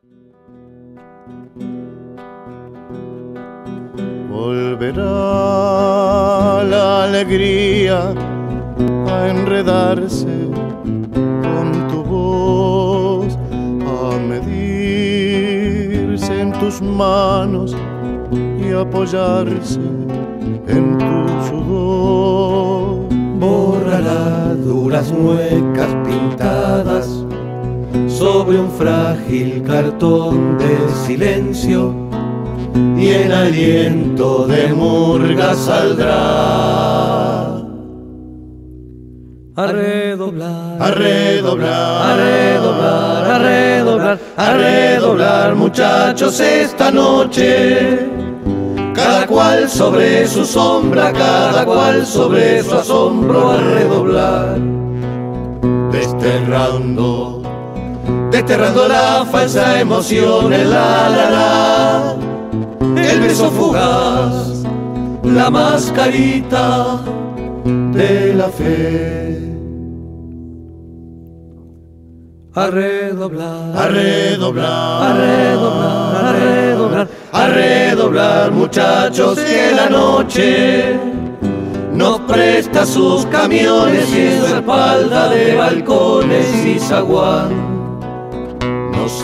Volverá la alegría a enredarse con tu voz, a medirse en tus manos y apoyarse en tu sudor. Borrará duras muecas pintadas sobre un frágil cartón de silencio, y el aliento de murga saldrá. A redoblar, a redoblar, a redoblar, a redoblar, a redoblar, muchachos, esta noche. Cada cual sobre su sombra, cada cual sobre su asombro, a redoblar. Desterrando, desterrando la falsa emoción, el la, el beso fugaz, la mascarita de la fe. A redoblar, a redoblar, a redoblar, a redoblar, a redoblar, muchachos, que la noche nos presta sus camiones y su espalda de balcones y zaguán. Nos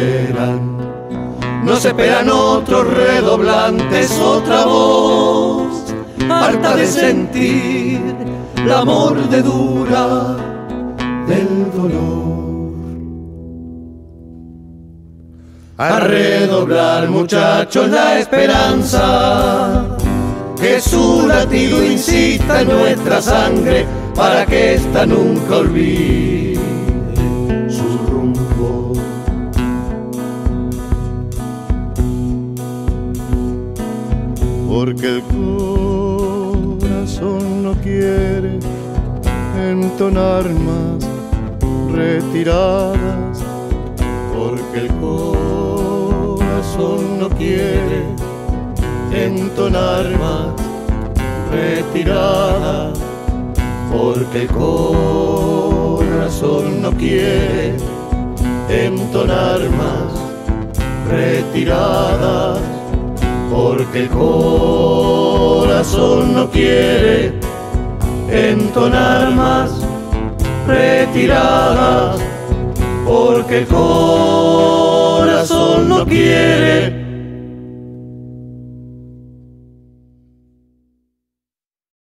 esperan otros redoblantes, otra voz, harta de sentir la mordedura del dolor. A redoblar, muchachos, la esperanza, que su latido incita en nuestra sangre para que ésta nunca olvide su rumbo. Porque el corazón no quiere entonar más retiradas, porque el corazón no quiere entonar más retiradas, porque el corazón no quiere entonar más retiradas, porque el corazón no quiere entonar más retiradas, porque el corazón no quiere